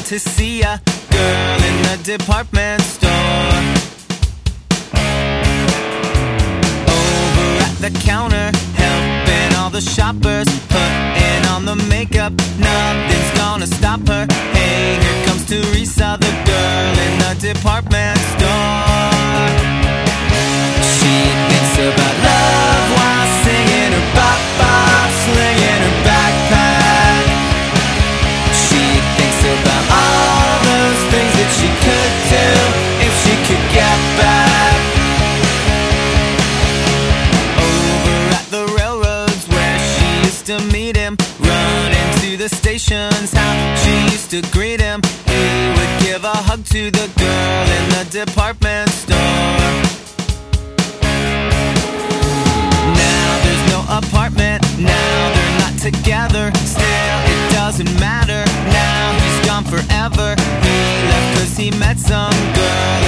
to see a girl in the department store. Over at the counter, helping all the shoppers, putting on the makeup, nothing's gonna stop her. Hey, here comes Teresa, the girl in the department store. She thinks about love while singing her bop-bop, slinging her backpack. She thinks about all those things that she could do if she could get back. Over at the railroads where she used to meet him, running to the stations, how she used to greet him. He would give a hug to the girl in the department store. Apartment, now they're not together. Still, it doesn't matter. Now he's gone forever. He left 'cause he met some girl